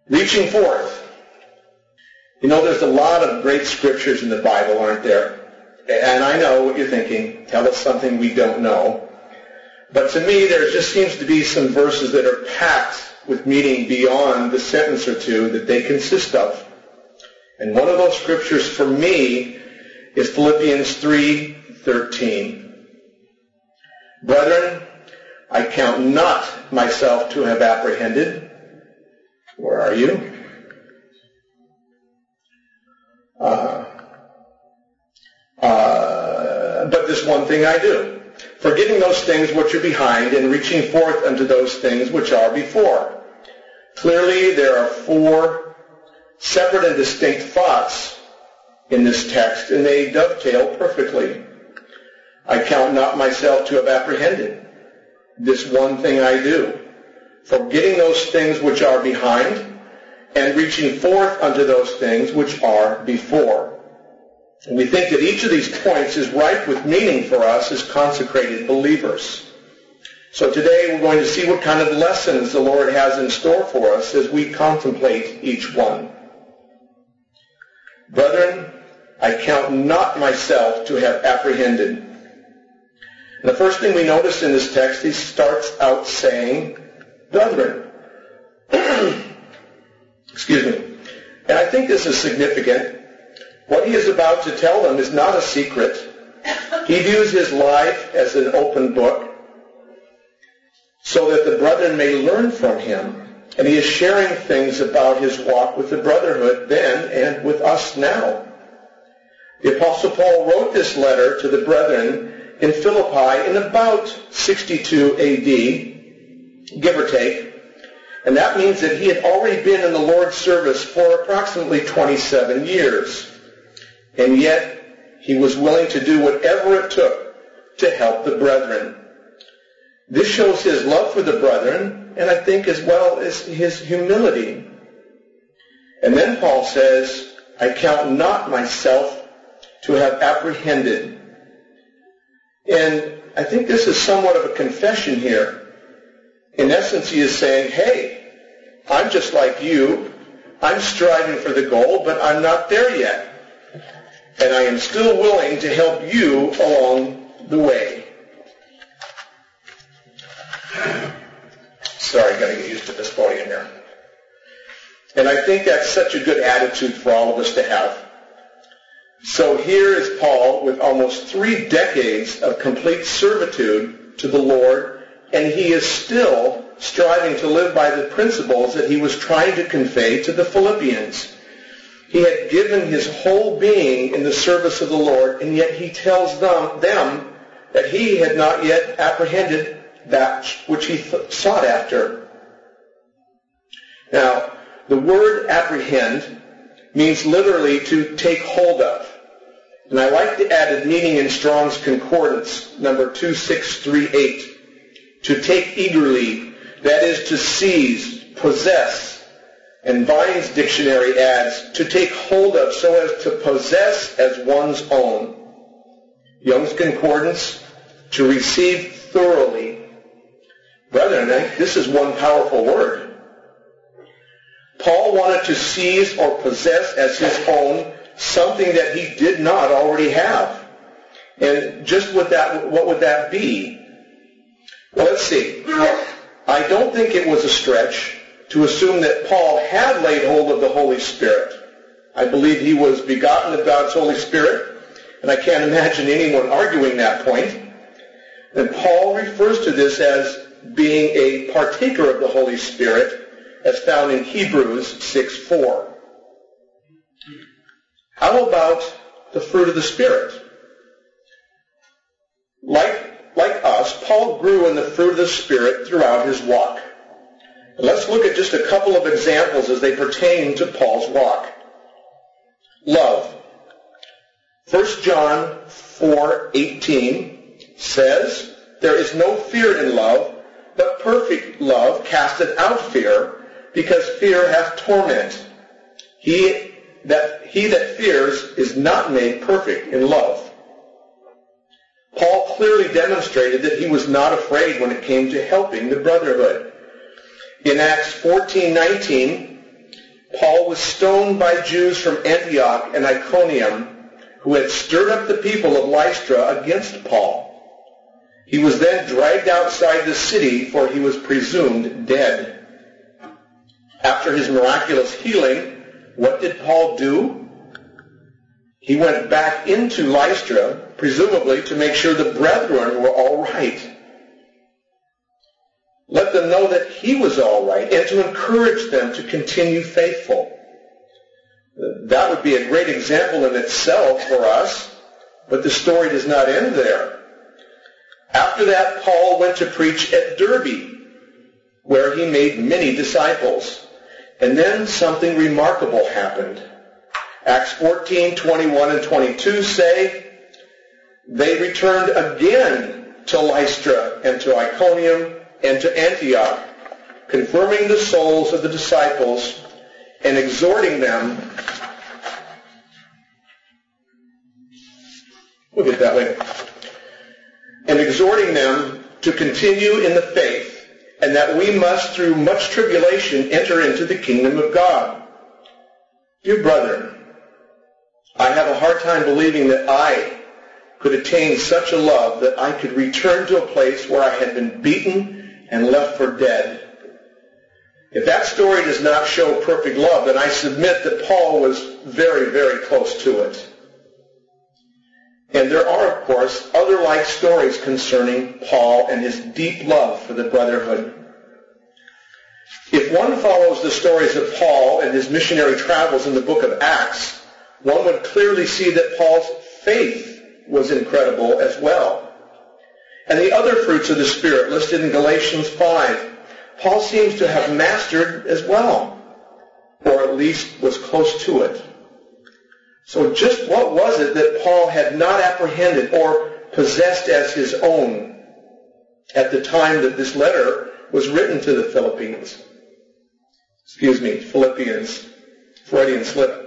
Reaching forth. You know, there's a lot of great scriptures in the Bible, aren't there? And I know what you're thinking. Tell us something we don't know. But to me, there just seems to be some verses that are packed with meaning beyond the sentence or two that they consist of. And one of those scriptures for me is Philippians 3:13. Brethren, I count not myself to have apprehended. Where are you? But this one thing I do, forgetting those things which are behind and reaching forth unto those things which are before. Clearly, there are four separate and distinct thoughts in this text, and they dovetail perfectly. I count not myself to have apprehended. This one thing I do, forgetting those things which are behind and reaching forth unto those things which are before. And we think that each of these points is ripe with meaning for us as consecrated believers. So today we're going to see what kind of lessons the Lord has in store for us as we contemplate each one. Brethren, I count not myself to have apprehended. And the first thing we notice in this text, he starts out saying, brethren. Excuse me. And I think this is significant. What he is about to tell them is not a secret. He views his life as an open book so that the brethren may learn from him. And he is sharing things about his walk with the brotherhood then and with us now. The Apostle Paul wrote this letter to the brethren in Philippi in about 62 AD, give or take. And that means that he had already been in the Lord's service for approximately 27 years. And yet, he was willing to do whatever it took to help the brethren. This shows his love for the brethren, and I think as well as his humility. And then Paul says, I count not myself to have apprehended. And I think this is somewhat of a confession here. In essence, he is saying, hey, I'm just like you. I'm striving for the goal, but I'm not there yet. And I am still willing to help you along the way. Sorry, got to get used to this podium here. And I think that's such a good attitude for all of us to have. So here is Paul with almost 3 decades of complete servitude to the Lord, and he is still striving to live by the principles that he was trying to convey to the Philippians. He had given his whole being in the service of the Lord, and yet he tells them that he had not yet apprehended that which he sought after. Now, the word apprehend means literally to take hold of. And I like the added meaning in Strong's Concordance, number 2638. To take eagerly, that is to seize, possess. And Vine's dictionary adds, to take hold of so as to possess as one's own. Young's Concordance, to receive thoroughly. Brethren, this is one powerful word. Paul wanted to seize or possess as his own something that he did not already have. And just what would that be? Well, let's see. I don't think it was a stretch to assume that Paul had laid hold of the Holy Spirit. I believe he was begotten of God's Holy Spirit, and I can't imagine anyone arguing that point. And Paul refers to this as being a partaker of the Holy Spirit, as found in Hebrews 6:4. How about the fruit of the Spirit? Like us, Paul grew in the fruit of the Spirit throughout his walk. And let's look at just a couple of examples as they pertain to Paul's walk. Love. 1 John 4:18 says, there is no fear in love, but perfect love casteth out fear, because fear hath torment. He that fears is not made perfect in love. Paul clearly demonstrated that he was not afraid when it came to helping the brotherhood. In Acts 14:19, Paul was stoned by Jews from Antioch and Iconium who had stirred up the people of Lystra against Paul. He was then dragged outside the city, for he was presumed dead. After his miraculous healing, what did Paul do? He went back into Lystra, presumably to make sure the brethren were all right. Let them know that he was all right and to encourage them to continue faithful. That would be a great example in itself for us, but the story does not end there. After that, Paul went to preach at Derbe, where he made many disciples. And then something remarkable happened. Acts 14:21 and 22 say, they returned again to Lystra and to Iconium and to Antioch, confirming the souls of the disciples and exhorting them. We'll get that later. And exhorting them to continue in the faith, and that we must, through much tribulation, enter into the kingdom of God. Dear brethren, I have a hard time believing that I could attain such a love that I could return to a place where I had been beaten and left for dead. If that story does not show perfect love, then I submit that Paul was very, very close to it. And there are, of course, other like stories concerning Paul and his deep love for the brotherhood. If one follows the stories of Paul and his missionary travels in the book of Acts, one would clearly see that Paul's faith was incredible as well. And the other fruits of the Spirit listed in Galatians 5, Paul seems to have mastered as well, or at least was close to it. So just what was it that Paul had not apprehended or possessed as his own at the time that this letter was written to the Philippians? Philippians. Freudian slip.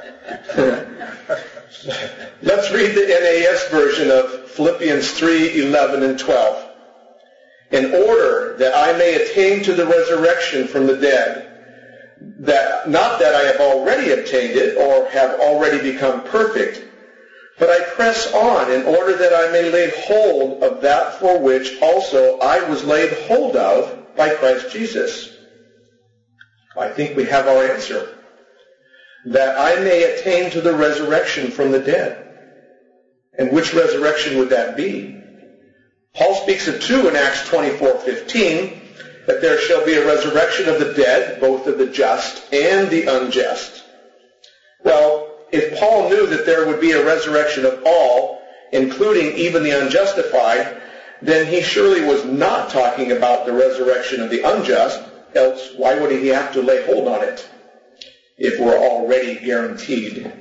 Let's read the NAS version of Philippians 3:11 and 12. In order that I may attain to the resurrection from the dead, that not that I have already obtained it or have already become perfect, but I press on in order that I may lay hold of that for which also I was laid hold of by Christ Jesus. I think we have our answer. That I may attain to the resurrection from the dead. And which resurrection would that be? Paul speaks of two in Acts 24:15, that there shall be a resurrection of the dead, both of the just and the unjust. Well, if Paul knew that there would be a resurrection of all, including even the unjustified, then he surely was not talking about the resurrection of the unjust, else why would he have to lay hold on it if we're already guaranteed?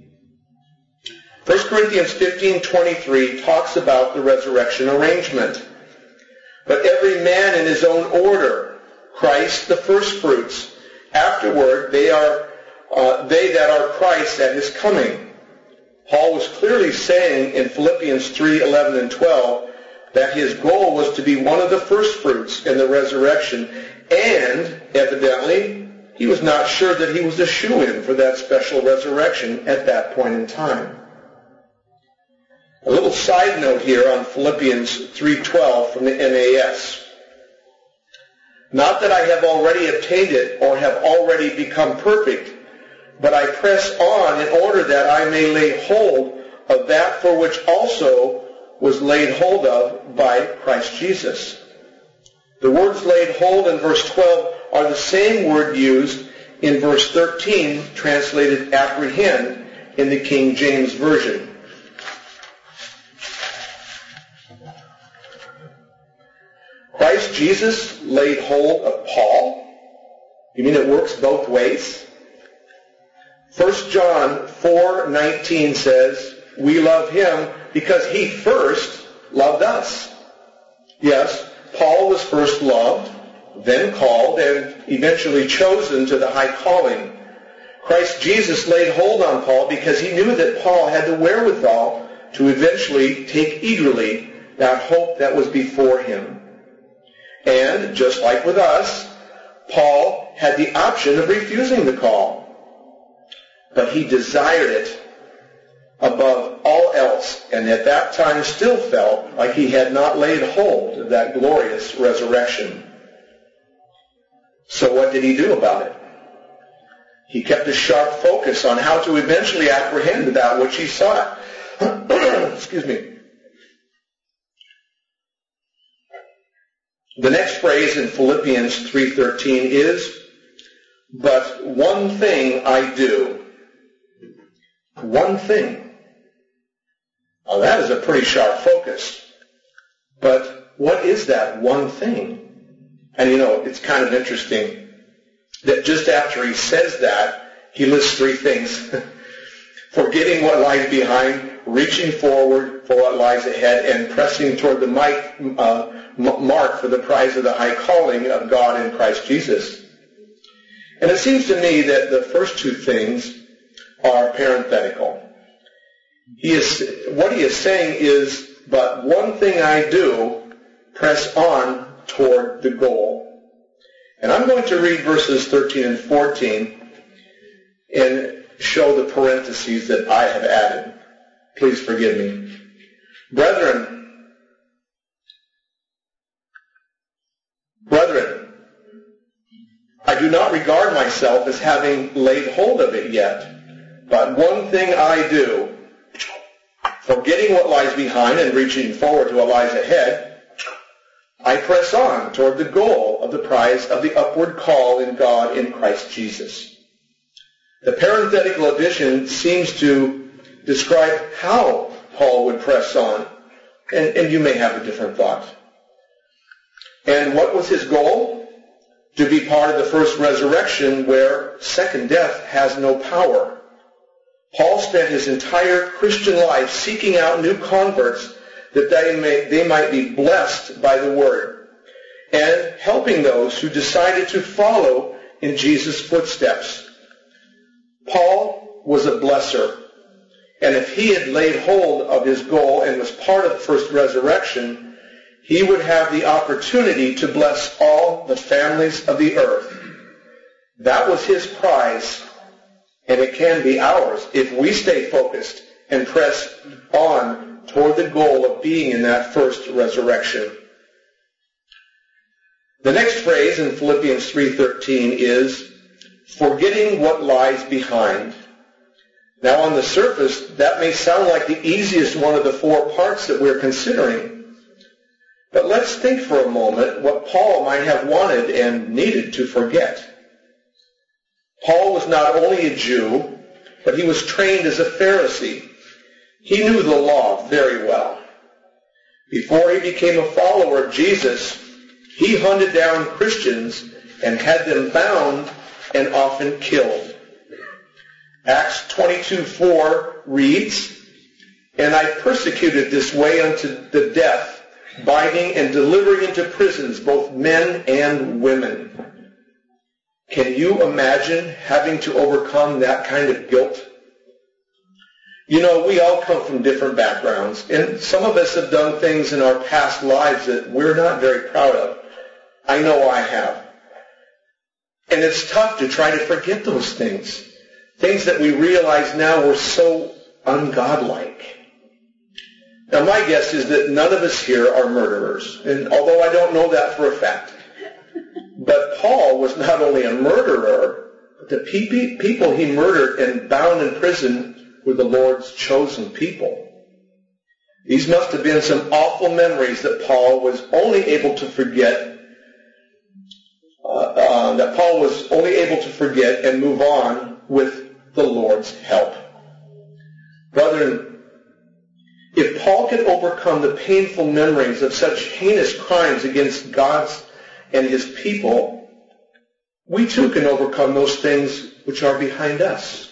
1 Corinthians 15:23 talks about the resurrection arrangement. But every man in his own order, Christ the firstfruits. Afterward, they that are Christ at his coming. Paul was clearly saying in Philippians 3:11 and 12 that his goal was to be one of the firstfruits in the resurrection, and evidently he was not sure that he was a shoo-in for that special resurrection at that point in time. A little side note here on Philippians 3:12 from the NAS. Not that I have already obtained it or have already become perfect, but I press on in order that I may lay hold of that for which also was laid hold of by Christ Jesus. The words laid hold in verse 12 are the same word used in verse 13, translated apprehend in the King James Version. Christ Jesus laid hold of Paul? You mean it works both ways? 1 John 4:19 says, we love him because he first loved us. Yes, Paul was first loved, then called, and eventually chosen to the high calling. Christ Jesus laid hold on Paul because he knew that Paul had the wherewithal to eventually take eagerly that hope that was before him. And, just like with us, Paul had the option of refusing the call, but he desired it above all else, and at that time still felt like he had not laid hold of that glorious resurrection. So what did he do about it? He kept a sharp focus on how to eventually apprehend that which he sought. Excuse me. The next phrase in Philippians 3:13 is, "But one thing I do." One thing. Now that is a pretty sharp focus. But what is that one thing? And it's kind of interesting that just after he says that, he lists three things. Forgetting what lies behind, reaching forward for what lies ahead, and pressing toward the mark for the prize of the high calling of God in Christ Jesus. And it seems to me that the first two things are parenthetical. What he is saying is, but one thing I do, press on toward the goal. And I'm going to read verses 13 and 14 and show the parentheses that I have added. Please forgive me. Brethren, I do not regard myself as having laid hold of it yet, but one thing I do, forgetting what lies behind and reaching forward to what lies ahead, I press on toward the goal of the prize of the upward call in God in Christ Jesus. The parenthetical addition seems to describe how Paul would press on, and you may have a different thought. And what was his goal? To be part of the first resurrection where second death has no power. Paul spent his entire Christian life seeking out new converts that they might be blessed by the Word, and helping those who decided to follow in Jesus' footsteps. Paul was a blesser, and if he had laid hold of his goal and was part of the first resurrection, he would have the opportunity to bless all the families of the earth. That was his prize, and it can be ours if we stay focused and press on toward the goal of being in that first resurrection. The next phrase in Philippians 3:13 is, forgetting what lies behind. Now on the surface, that may sound like the easiest one of the four parts that we're considering. But let's think for a moment what Paul might have wanted and needed to forget. Paul was not only a Jew, but he was trained as a Pharisee. He knew the law very well. Before he became a follower of Jesus, he hunted down Christians and had them bound and often killed. Acts 22:4 reads, "And I persecuted this way unto the death, binding and delivering into prisons both men and women." Can you imagine having to overcome that kind of guilt? We all come from different backgrounds, and some of us have done things in our past lives that we're not very proud of. I know I have. And it's tough to try to forget those things. Things that we realize now were so ungodlike. Now my guess is that none of us here are murderers, and although I don't know that for a fact. But Paul was not only a murderer, but the people he murdered and bound in prison were the Lord's chosen people. These must have been some awful memories that Paul was only able to forget, and move on with the Lord's help. Brethren, if Paul could overcome the painful memories of such heinous crimes against God's and his people, we too can overcome those things which are behind us.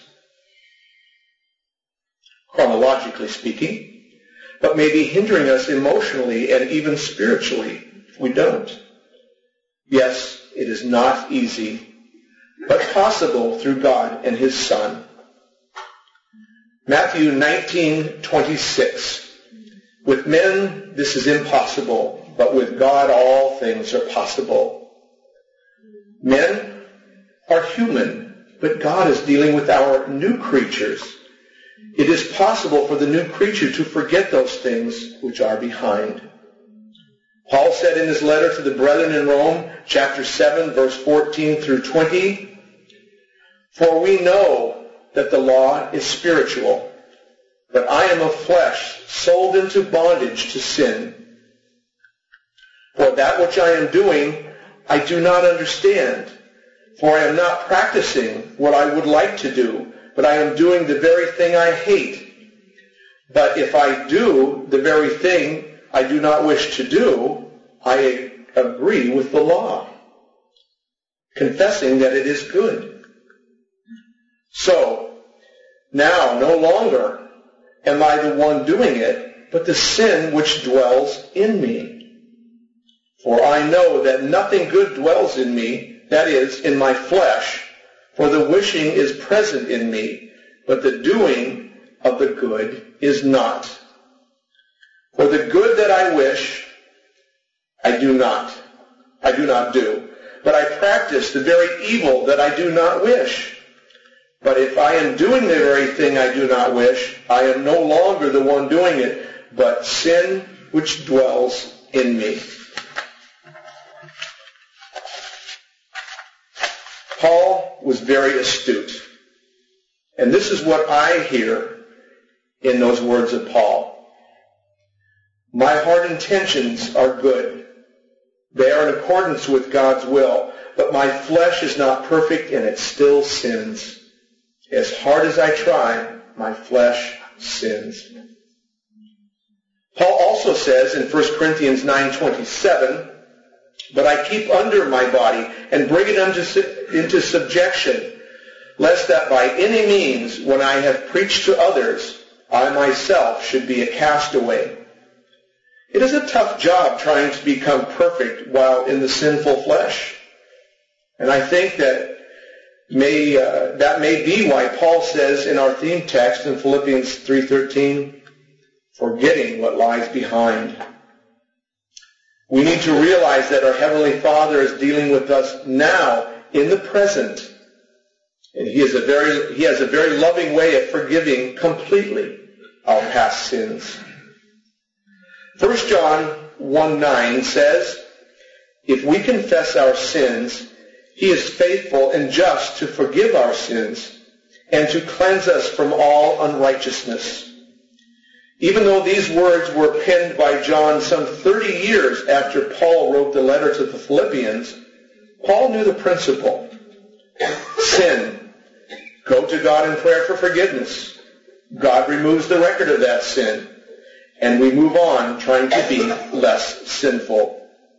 Chronologically speaking, but may be hindering us emotionally and even spiritually if we don't. Yes, it is not easy, but possible through God and his Son. Matthew 19:26. With men this is impossible, but with God all things are possible. Men are human, but God is dealing with our new creatures. It is possible for the new creature to forget those things which are behind. Paul said in his letter to the brethren in Rome, chapter 7, verse 14 through 20, "For we know that the law is spiritual, but I am of flesh, sold into bondage to sin. For that which I am doing, I do not understand. For I am not practicing what I would like to do, but I am doing the very thing I hate. But if I do the very thing I do not wish to do, I agree with the law, confessing that it is good. So, now no longer am I the one doing it, but the sin which dwells in me. For I know that nothing good dwells in me, that is, in my flesh, for the wishing is present in me, but the doing of the good is not. For the good that I wish, I do not do. But I practice the very evil that I do not wish. But if I am doing the very thing I do not wish, I am no longer the one doing it, but sin which dwells in me." Paul was very astute. And this is what I hear in those words of Paul. "My heart intentions are good. They are in accordance with God's will, but my flesh is not perfect and it still sins. As hard as I try, my flesh sins." Paul also says in 1 Corinthians 9:27, "But I keep under my body and bring it into subjection, lest that by any means, when I have preached to others, I myself should be a castaway." It is a tough job trying to become perfect while in the sinful flesh. And I think that may be why Paul says in our theme text in Philippians 3:13, "Forgetting what lies behind." We need to realize that our Heavenly Father is dealing with us now in the present. And He has a very loving way of forgiving completely our past sins. 1 John 1:9 says, "If we confess our sins, He is faithful and just to forgive our sins and to cleanse us from all unrighteousness." Even though these words were penned by John some 30 years after Paul wrote the letter to the Philippians, Paul knew the principle. Sin. Go to God in prayer for forgiveness. God removes the record of that sin. And we move on trying to be less sinful.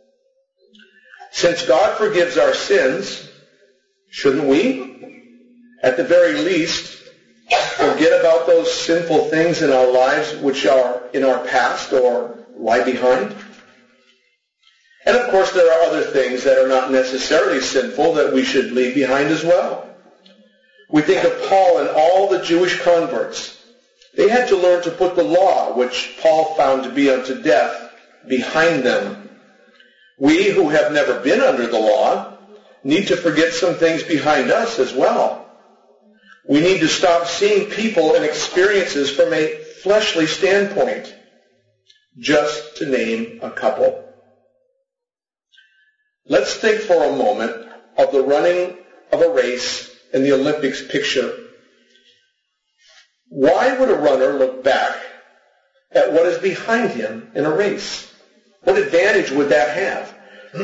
Since God forgives our sins, shouldn't we, at the very least, forget about those sinful things in our lives which are in our past or lie behind? And of course there are other things that are not necessarily sinful that we should leave behind as well. We think of Paul and all the Jewish converts. They had to learn to put the law, which Paul found to be unto death, behind them. We who have never been under the law need to forget some things behind us as well. We need to stop seeing people and experiences from a fleshly standpoint, just to name a couple. Let's think for a moment of the running of a race in the Olympics picture. Why would a runner look back at what is behind him in a race? What advantage would that have?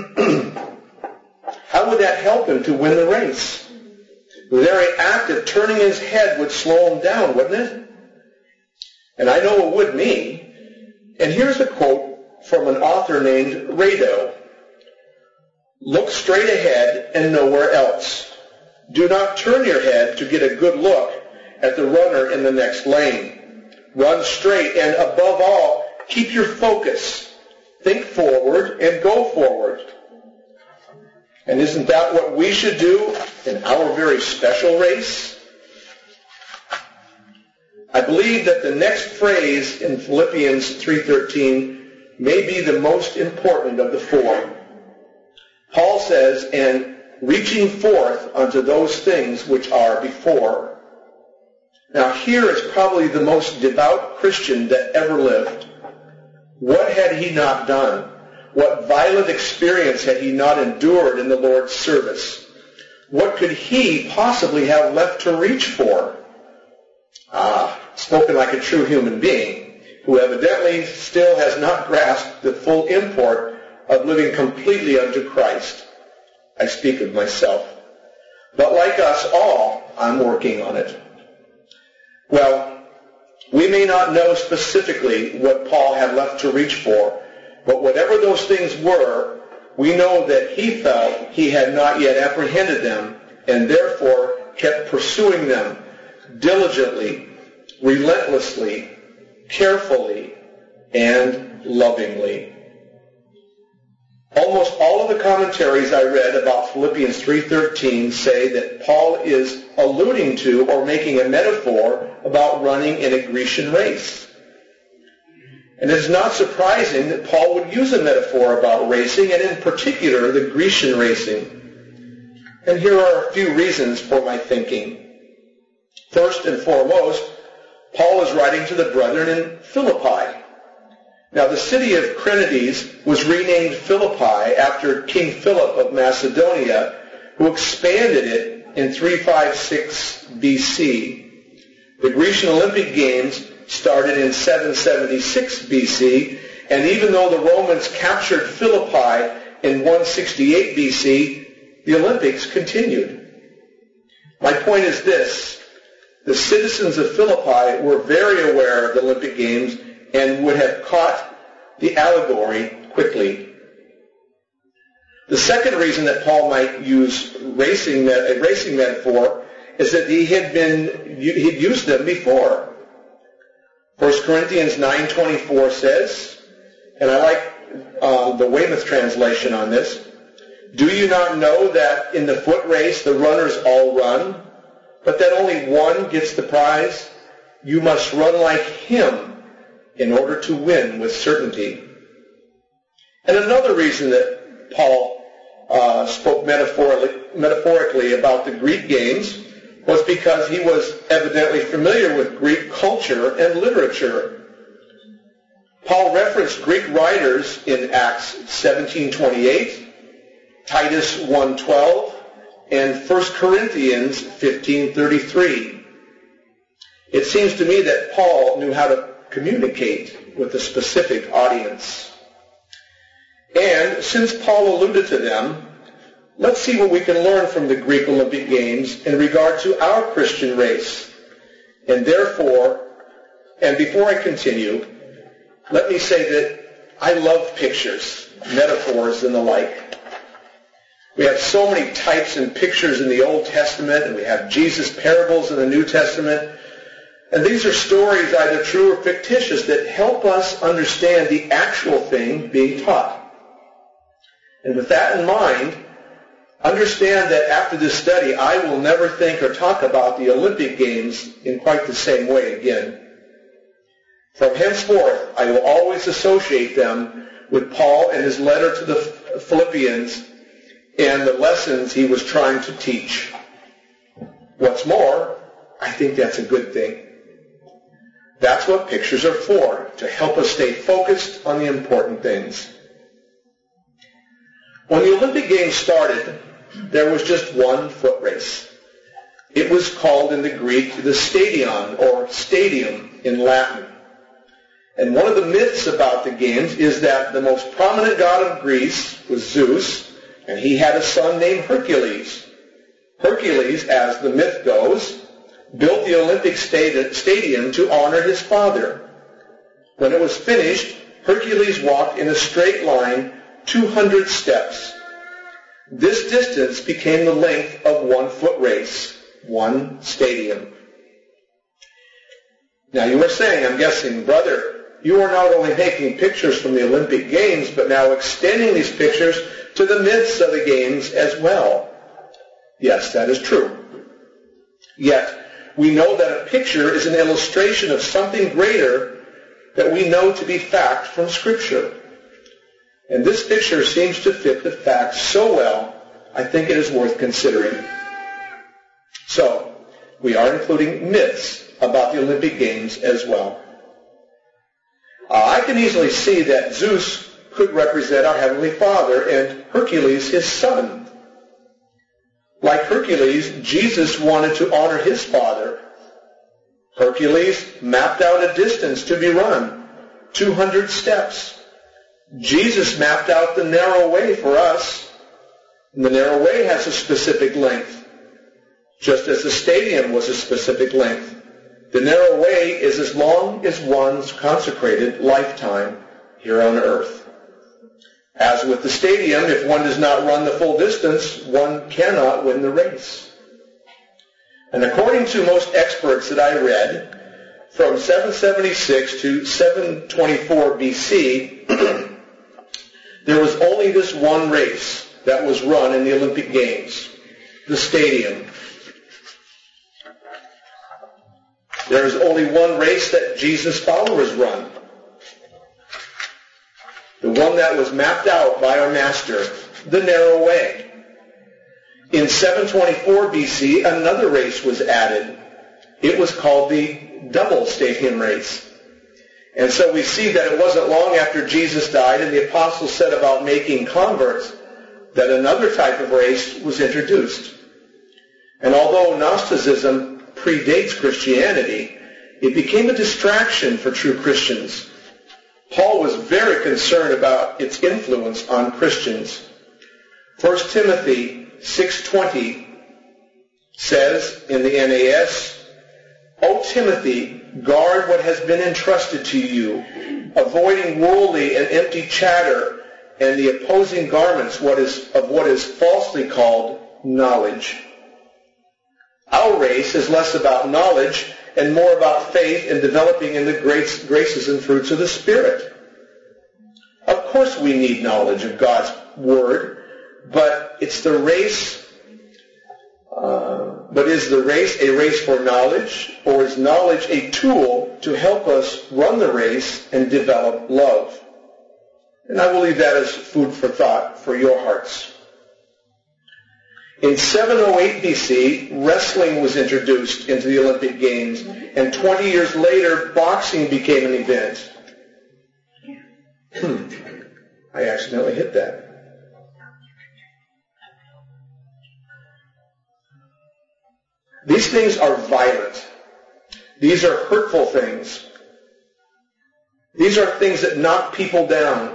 How would that help him to win the race? The very act of turning his head would slow him down, wouldn't it? And I know it would me. And here's a quote from an author named Rado. "Look straight ahead and nowhere else. Do not turn your head to get a good look at the runner in the next lane. Run straight and, above all, keep your focus. Think forward and go forward." And isn't that what we should do in our very special race? I believe that the next phrase in Philippians 3:13 may be the most important of the four. Paul says, "And reaching forth unto those things which are before. Now here is probably the most devout Christian that ever lived. What had he not done? What violent experience had he not endured in the Lord's service? What could he possibly have left to reach for? Spoken like a true human being, who evidently still has not grasped the full import of living completely unto Christ. I speak of myself. But like us all, I'm working on it. Well, we may not know specifically what Paul had left to reach for, but whatever those things were, we know that he felt he had not yet apprehended them, and therefore kept pursuing them diligently, relentlessly, carefully, and lovingly. Almost all of the commentaries I read about Philippians 3:13 say that Paul is alluding to or making a metaphor about running in a Grecian race. And it is not surprising that Paul would use a metaphor about racing, and in particular the Grecian racing. And here are a few reasons for my thinking. First and foremost, Paul is writing to the brethren in Philippi. Now, the city of Crenides was renamed Philippi after King Philip of Macedonia, who expanded it in 356 BC. The Grecian Olympic Games started in 776 BC, and even though the Romans captured Philippi in 168 BC, the Olympics continued. My point is this: the citizens of Philippi were very aware of the Olympic Games and would have caught the allegory quickly. The second reason that Paul might use a racing metaphor is that he'd used them before. 1 Corinthians 9:24 says, and I like the Weymouth translation on this, "Do you not know that in the foot race the runners all run, but that only one gets the prize? You must run like him in order to win with certainty." And another reason that Paul spoke metaphorically about the Greek games was because he was evidently familiar with Greek culture and literature. Paul referenced Greek writers in Acts 17:28, Titus 1:12, and 1 Corinthians 15:33. It seems to me that Paul knew how to communicate with a specific audience. And since Paul alluded to them, let's see what we can learn from the Greek Olympic Games in regard to our Christian race. And before I continue, let me say that I love pictures, metaphors, and the like. We have so many types and pictures in the Old Testament, and we have Jesus' parables in the New Testament. And these are stories, either true or fictitious, that help us understand the actual thing being taught. And with that in mind, understand that after this study, I will never think or talk about the Olympic Games in quite the same way again. From henceforth, I will always associate them with Paul and his letter to the Philippians and the lessons he was trying to teach. What's more, I think that's a good thing. That's what pictures are for, to help us stay focused on the important things. When the Olympic Games started, there was just one foot race. It was called in the Greek the stadion, or stadium in Latin. And one of the myths about the games is that the most prominent god of Greece was Zeus, and he had a son named Hercules. Hercules, as the myth goes, built the Olympic stadium to honor his father. When it was finished, Hercules walked in a straight line 200 steps. This distance became the length of one foot race, one stadium. Now you are saying, I'm guessing, brother, you are not only making pictures from the Olympic Games, but now extending these pictures to the myths of the games as well. Yes, that is true. Yet, we know that a picture is an illustration of something greater that we know to be fact from Scripture. And this picture seems to fit the facts so well I think it is worth considering. So, we are including myths about the Olympic Games as well. I can easily see that Zeus could represent our Heavenly Father and Hercules his son. Like Hercules, Jesus wanted to honor his father. Hercules mapped out a distance to be run, 200 steps. Jesus mapped out the narrow way for us. And the narrow way has a specific length, just as the stadium was a specific length. The narrow way is as long as one's consecrated lifetime here on earth. As with the stadium, if one does not run the full distance, one cannot win the race. And according to most experts that I read, from 776 to 724 BC, there was only this one race that was run in the Olympic Games, the stadium. There is only one race that Jesus' followers run. The one that was mapped out by our Master, the narrow way. In 724 BC, another race was added. It was called the double stadium race. And so we see that it wasn't long after Jesus died and the apostles set about making converts that another type of race was introduced. And although Gnosticism predates Christianity, it became a distraction for true Christians. Paul was very concerned about its influence on Christians. 1 Timothy 6:20 says in the NAS, "O Timothy, guard what has been entrusted to you, avoiding worldly and empty chatter and the opposing garments of what is falsely called knowledge." Our race is less about knowledge and more about faith and developing in the graces and fruits of the Spirit. Of course we need knowledge of God's Word, but is the race a race for knowledge, or is knowledge a tool to help us run the race and develop love? And I will leave that as food for thought for your hearts. In 708 BC, wrestling was introduced into the Olympic Games, and 20 years later, boxing became an event. I accidentally hit that. These things are violent. These are hurtful things. These are things that knock people down.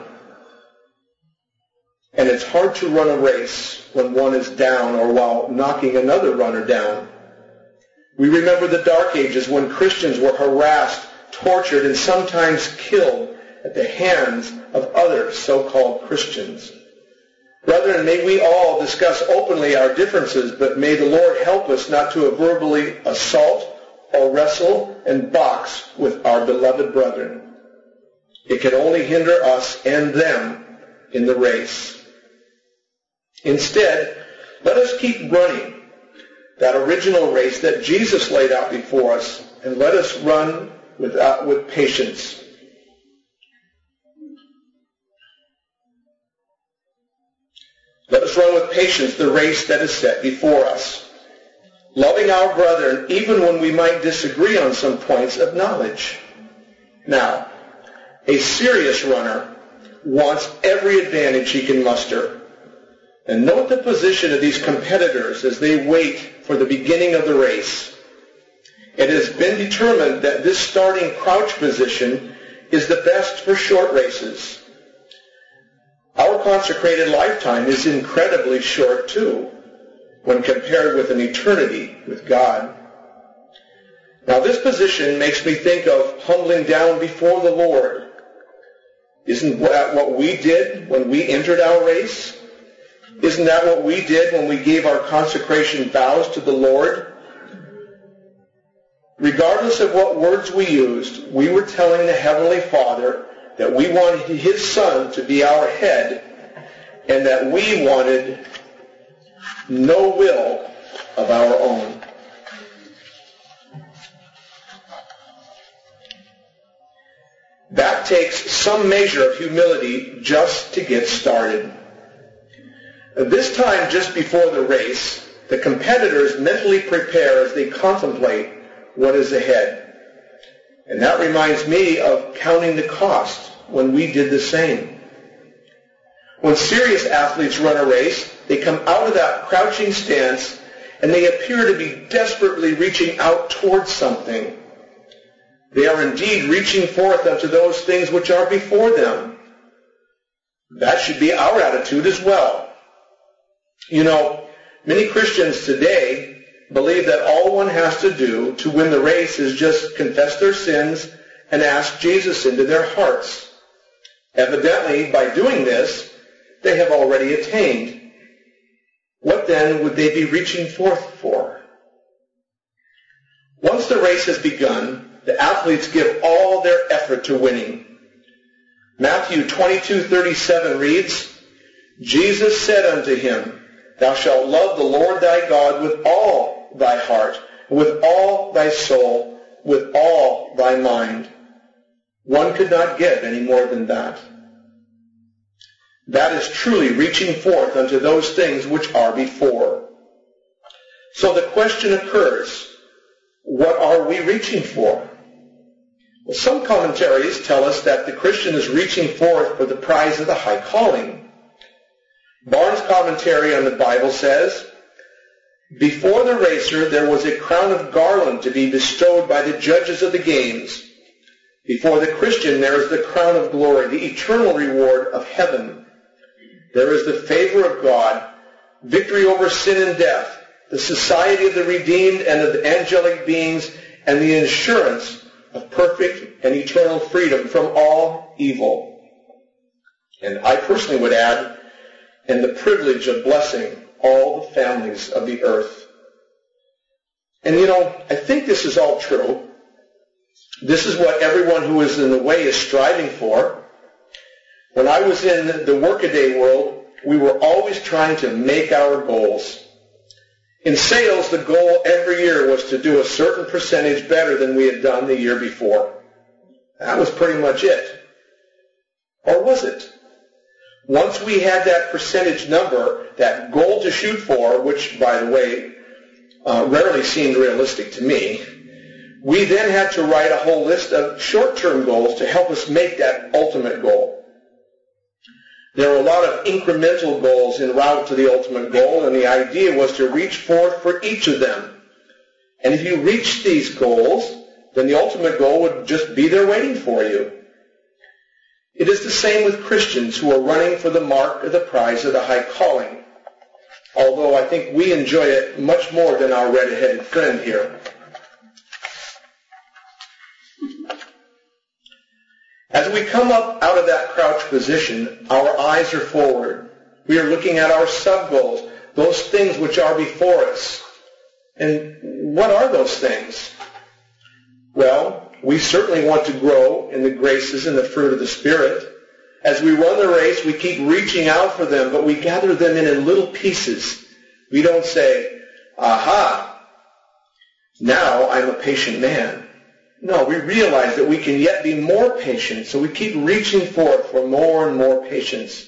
And it's hard to run a race when one is down or while knocking another runner down. We remember the Dark Ages when Christians were harassed, tortured, and sometimes killed at the hands of other so-called Christians. Brethren, may we all discuss openly our differences, but may the Lord help us not to verbally assault or wrestle and box with our beloved brethren. It can only hinder us and them in the race. Instead, let us keep running that original race that Jesus laid out before us, and let us run with patience. Let us run with patience the race that is set before us, loving our brethren even when we might disagree on some points of knowledge. Now, a serious runner wants every advantage he can muster. And note the position of these competitors as they wait for the beginning of the race. It has been determined that this starting crouch position is the best for short races. Our consecrated lifetime is incredibly short too, when compared with an eternity with God. Now this position makes me think of humbling down before the Lord. Isn't that what we did when we entered our race? Isn't that what we did when we gave our consecration vows to the Lord? Regardless of what words we used, we were telling the Heavenly Father that we wanted His Son to be our head and that we wanted no will of our own. That takes some measure of humility just to get started. At this time, just before the race, the competitors mentally prepare as they contemplate what is ahead. And that reminds me of counting the cost when we did the same. When serious athletes run a race, they come out of that crouching stance and they appear to be desperately reaching out towards something. They are indeed reaching forth unto those things which are before them. That should be our attitude as well. You know, many Christians today believe that all one has to do to win the race is just confess their sins and ask Jesus into their hearts. Evidently, by doing this, they have already attained. What then would they be reaching forth for? Once the race has begun, the athletes give all their effort to winning. Matthew 22:37 reads, Jesus said unto him, Thou shalt love the Lord thy God with all thy heart, with all thy soul, with all thy mind. One could not give any more than that. That is truly reaching forth unto those things which are before. So the question occurs, what are we reaching for? Well, some commentaries tell us that the Christian is reaching forth for the prize of the high calling. Barnes' commentary on the Bible says, Before the racer there was a crown of garland to be bestowed by the judges of the games. Before the Christian there is the crown of glory, the eternal reward of heaven. There is the favor of God, victory over sin and death, the society of the redeemed and of the angelic beings, and the assurance of perfect and eternal freedom from all evil. And I personally would add, and the privilege of blessing all the families of the earth. And you know, I think this is all true. This is what everyone who is in the way is striving for. When I was in the workaday world, we were always trying to make our goals. In sales, the goal every year was to do a certain percentage better than we had done the year before. That was pretty much it. Or was it? Once we had that percentage number, that goal to shoot for, which, by the way, rarely seemed realistic to me, we then had to write a whole list of short-term goals to help us make that ultimate goal. There are a lot of incremental goals en route to the ultimate goal, and the idea was to reach forth for each of them. And if you reached these goals, then the ultimate goal would just be there waiting for you. It is the same with Christians who are running for the mark of the prize of the high calling, although I think we enjoy it much more than our red-headed friend here. As we come up out of that crouch position, our eyes are forward. We are looking at our sub-goals, those things which are before us. And what are those things? Well, we certainly want to grow in the graces and the fruit of the Spirit. As we run the race, we keep reaching out for them, but we gather them in little pieces. We don't say, aha, now I'm a patient man. No, we realize that we can yet be more patient, so we keep reaching forth for more and more patience.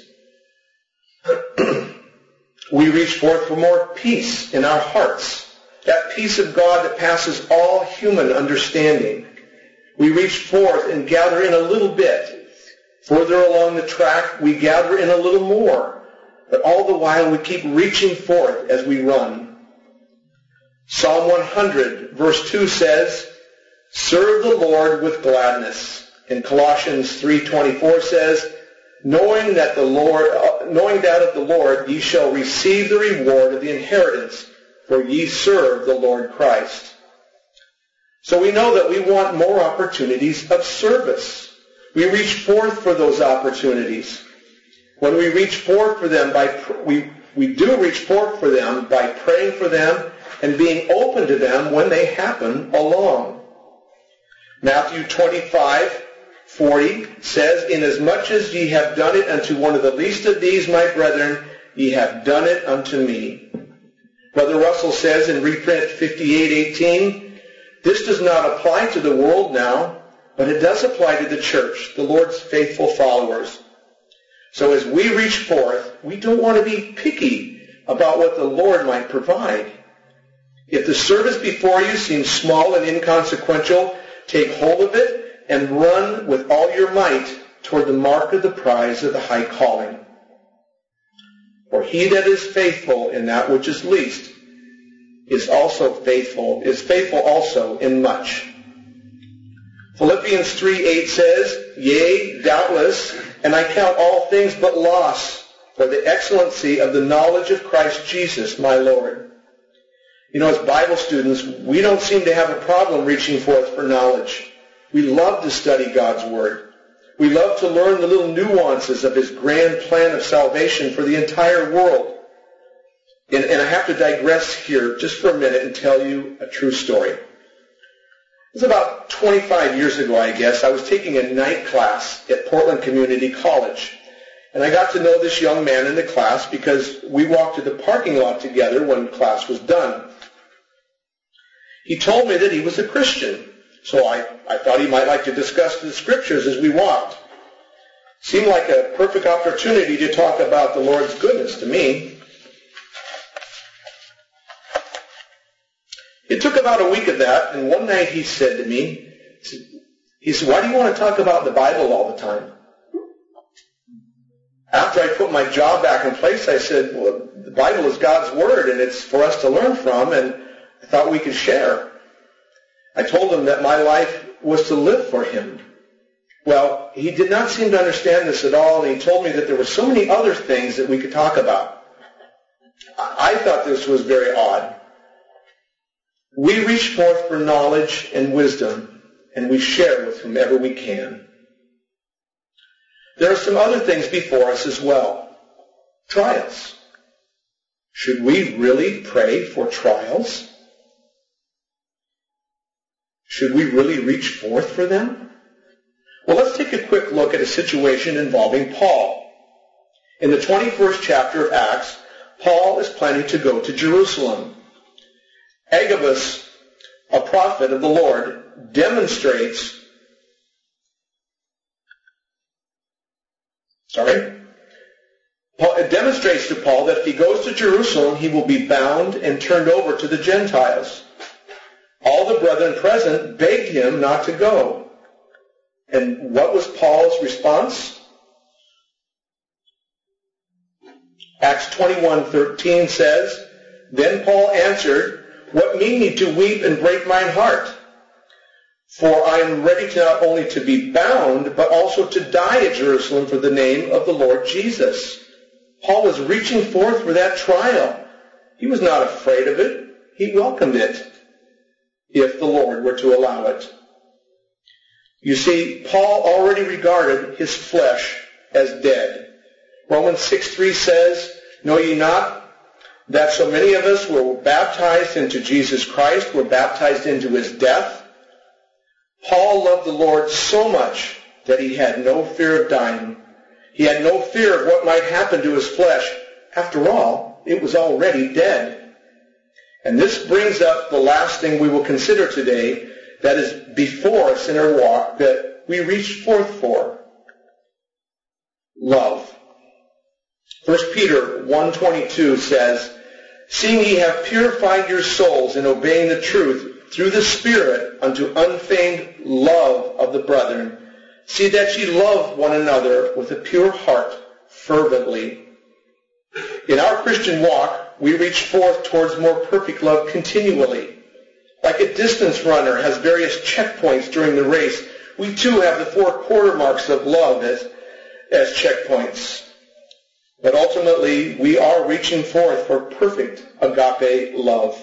We reach forth for more peace in our hearts, that peace of God that passes all human understanding. We reach forth and gather in a little bit. Further along the track, we gather in a little more. But all the while, we keep reaching forth as we run. Psalm 100, verse 2 says, Serve the Lord with gladness. And Colossians 3:24 says, knowing that of the Lord ye shall receive the reward of the inheritance, for ye serve the Lord Christ. So we know that we want more opportunities of service. We reach forth for those opportunities. When we reach forth for them, we do reach forth for them by praying for them and being open to them when they happen along. Matthew 25:40 says, Inasmuch as ye have done it unto one of the least of these, my brethren, ye have done it unto me. Brother Russell says in reprint 58:18, this does not apply to the world now, but it does apply to the church, the Lord's faithful followers. So as we reach forth, we don't want to be picky about what the Lord might provide. If the service before you seems small and inconsequential, take hold of it and run with all your might toward the mark of the prize of the high calling. For he that is faithful in that which is least is faithful also in much. Philippians 3:8 says, Yea, doubtless, and I count all things but loss for the excellency of the knowledge of Christ Jesus, my Lord. You know, as Bible students, we don't seem to have a problem reaching forth for knowledge. We love to study God's Word. We love to learn the little nuances of His grand plan of salvation for the entire world. And I have to digress here just for a minute and tell you a true story. It was about 25 years ago, I guess. I was taking a night class at Portland Community College. And I got to know this young man in the class because we walked to the parking lot together when class was done. He told me that he was a Christian. So I thought he might like to discuss the Scriptures as we walked. Seemed like a perfect opportunity to talk about the Lord's goodness to me. It took about a week of that, and one night he said to me, he said, why do you want to talk about the Bible all the time? After I put my job back in place, I said, well, the Bible is God's Word, and it's for us to learn from, and I thought we could share. I told him that my life was to live for Him. Well, he did not seem to understand this at all, and he told me that there were so many other things that we could talk about. I thought this was very odd. We reach forth for knowledge and wisdom, and we share with whomever we can. There are some other things before us as well. Trials. Should we really pray for trials? Should we really reach forth for them? Well, let's take a quick look at a situation involving Paul. In the 21st chapter of Acts, Paul is planning to go to Jerusalem. Agabus, a prophet of the Lord, demonstrates to Paul that if he goes to Jerusalem, he will be bound and turned over to the Gentiles. All the brethren present begged him not to go. And what was Paul's response? Acts 21:13 says, Then Paul answered, What mean ye to weep and break mine heart? For I am ready not only to be bound, but also to die at Jerusalem for the name of the Lord Jesus. Paul was reaching forth for that trial. He was not afraid of it. He welcomed it, if the Lord were to allow it. You see, Paul already regarded his flesh as dead. Romans 6:3 says, Know ye not that so many of us were baptized into Jesus Christ, were baptized into His death? Paul loved the Lord so much that he had no fear of dying. He had no fear of what might happen to his flesh. After all, it was already dead. And this brings up the last thing we will consider today that is before us in our walk that we reach forth for. Love. 1 Peter 1:22 says, Seeing ye have purified your souls in obeying the truth through the Spirit unto unfeigned love of the brethren, see that ye love one another with a pure heart fervently. In our Christian walk, we reach forth towards more perfect love continually. Like a distance runner has various checkpoints during the race, we too have the 4 quarter marks of love as checkpoints. But ultimately, we are reaching forth for perfect agape love.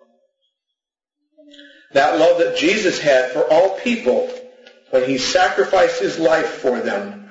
That love that Jesus had for all people when He sacrificed His life for them.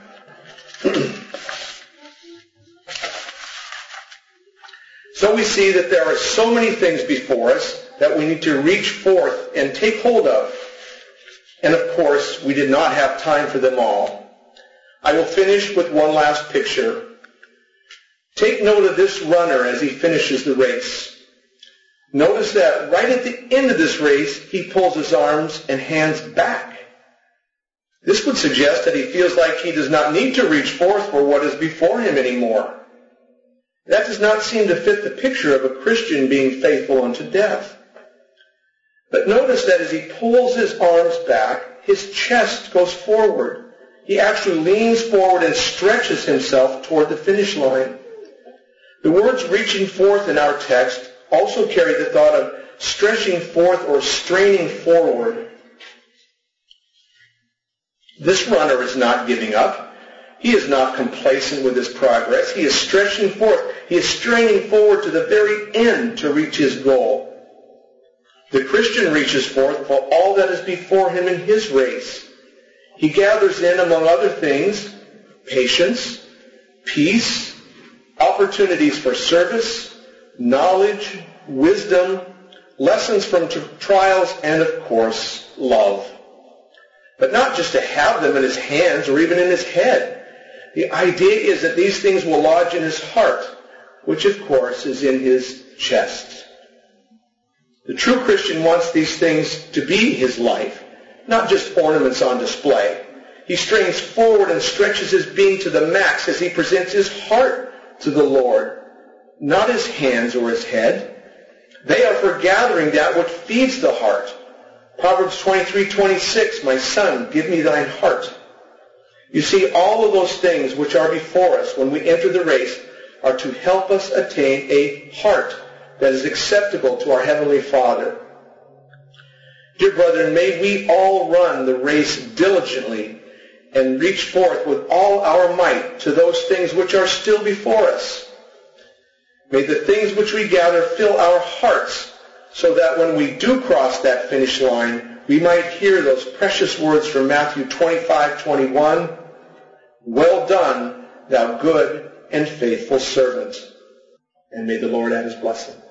So we see that there are so many things before us that we need to reach forth and take hold of. And of course, we did not have time for them all. I will finish with one last picture. Take note of this runner as he finishes the race. Notice that right at the end of this race, he pulls his arms and hands back. This would suggest that he feels like he does not need to reach forth for what is before him anymore. That does not seem to fit the picture of a Christian being faithful unto death. But notice that as he pulls his arms back, his chest goes forward. He actually leans forward and stretches himself toward the finish line. The words reaching forth in our text also carry the thought of stretching forth or straining forward. This runner is not giving up. He is not complacent with his progress. He is stretching forth. He is straining forward to the very end to reach his goal. The Christian reaches forth for all that is before him in his race. He gathers in, among other things, patience, peace, opportunities for service, knowledge, wisdom, lessons from trials, and, of course, love. But not just to have them in his hands or even in his head. The idea is that these things will lodge in his heart, which, of course, is in his chest. The true Christian wants these things to be his life, not just ornaments on display. He strains forward and stretches his being to the max as he presents his heart to the Lord, not his hands or his head. They are for gathering that which feeds the heart. Proverbs 23:26, my son, give me thine heart. You see, all of those things which are before us when we enter the race are to help us attain a heart that is acceptable to our Heavenly Father. Dear brethren, may we all run the race diligently and reach forth with all our might to those things which are still before us. May the things which we gather fill our hearts so that when we do cross that finish line, we might hear those precious words from Matthew 25:21, well done, thou good and faithful servant. And may the Lord add his blessing.